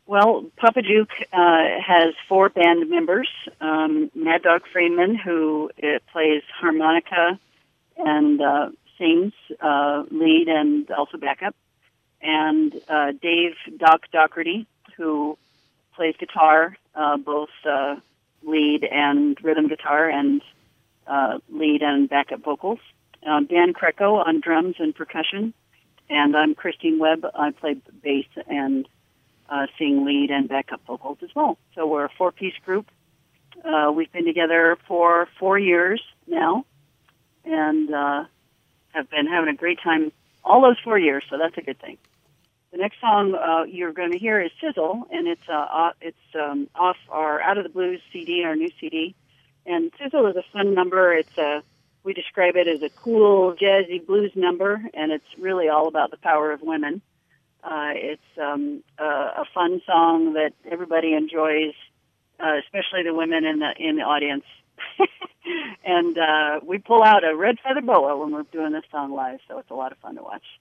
Well, Papa Duke has 4 band members. Mad Dog Friedman, who plays harmonica and sings lead and also backup. And Dave Doc Doherty, who plays guitar, both lead and rhythm guitar and lead and backup vocals. Dan Kreco on drums and percussion. And I'm Christine Webb. I play bass and sing lead and backup vocals as well. So we're a 4-piece group. We've been together for 4 years now and have been having a great time all those 4 years, so that's a good thing. The next song you're going to hear is Sizzle, and it's off our Out of the Blues CD, our new CD. And Sizzle is a fun number. We describe it as a cool, jazzy blues number, and it's really all about the power of women. It's a fun song that everybody enjoys, especially the women in the audience. And we pull out a red feather boa when we're doing this song live, so it's a lot of fun to watch.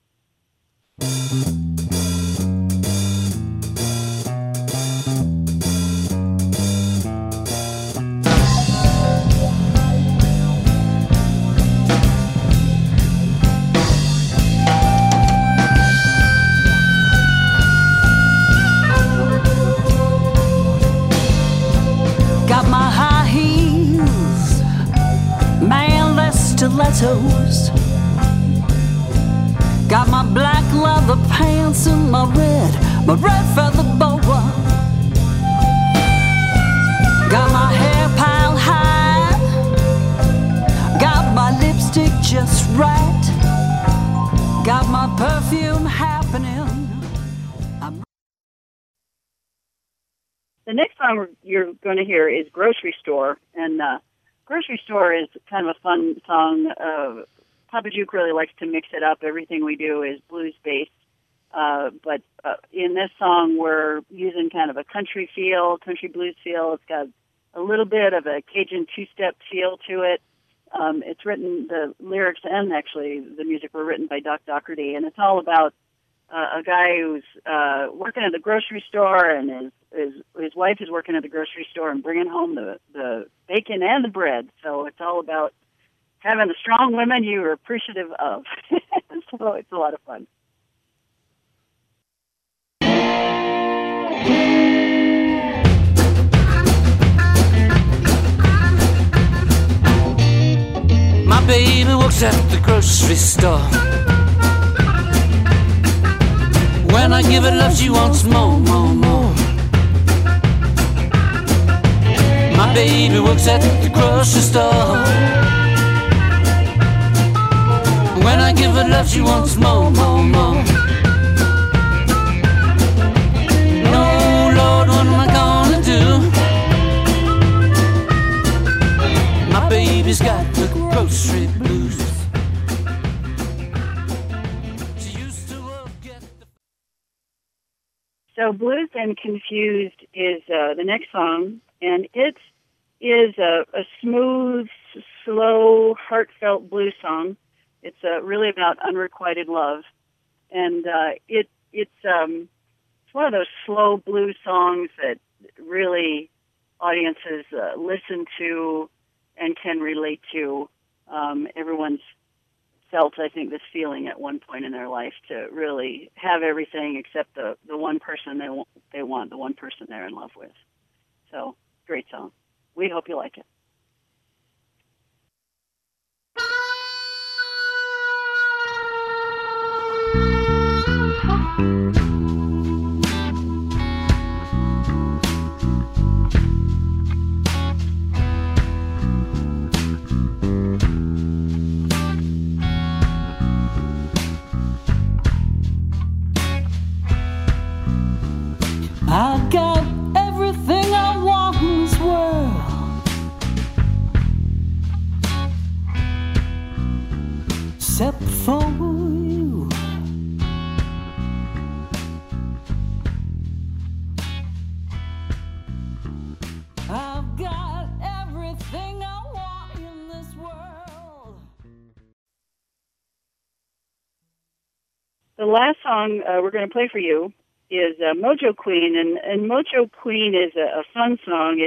Got my high heels, man, stilettos. Got my black leather pants and my red feather boa. Got my hair piled high, got my lipstick just right, got my perfume happening. The next song you're going to hear is Grocery Store, and Grocery Store is kind of a fun song. Papa Duke really likes to mix it up. Everything we do is blues-based, but in this song we're using kind of a country blues feel. It's got a little bit of a Cajun two-step feel to it. It's written, the lyrics and actually the music were written by Doc Doherty, and it's all about a guy who's working at the grocery store, and his wife is working at the grocery store and bringing home the bacon and the bread. So it's all about having the strong women you are appreciative of. So it's a lot of fun. My baby works at the grocery store. When I give her love, she wants more, more, more. My baby works at the grocery store. When I give her love, she wants more, more, more. No, Lord, what am I gonna do? My baby's got the grocery blues. So Blues and Confused is the next song, and it is a smooth, slow, heartfelt blues song. It's really about unrequited love, and it's one of those slow blues songs that really audiences listen to and can relate to. Everyone's felt, I think, this feeling at one point in their life to really have everything except the one person they want, the one person they're in love with. So, great song. We hope you like it. I got everything I want in this world, except for you. I've got everything I want in this world. The last song we're going to play for you is Mojo Queen, and Mojo Queen is a fun song.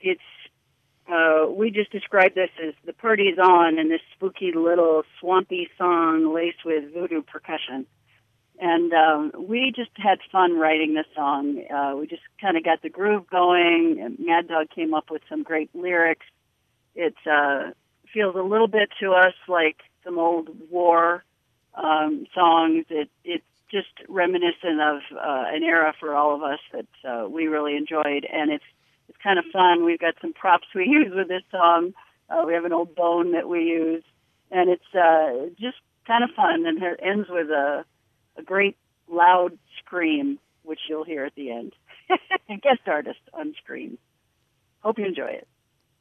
We just described this as the party's on, and this spooky little swampy song laced with voodoo percussion. And we just had fun writing this song. We just kind of got the groove going, and Mad Dog came up with some great lyrics. It feels a little bit to us like some old war songs. It's just reminiscent of an era for all of us that we really enjoyed, and it's kind of fun. We've got some props we use with this song. We have an old bone that we use, and it's just kind of fun, and it ends with a great loud scream, which you'll hear at the end. Guest artist on screen. Hope you enjoy it.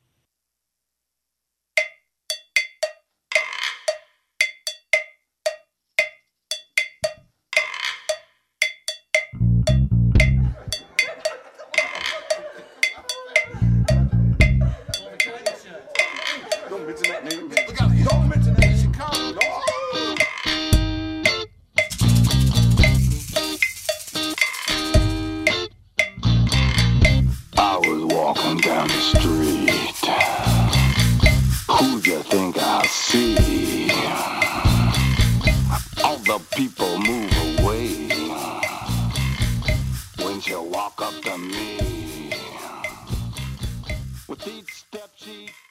Don't mention that name. Look out, don't mention that in Chicago. No. I was walking down the street. Who do you think I see? All the people move away when she walk up to me. With each step she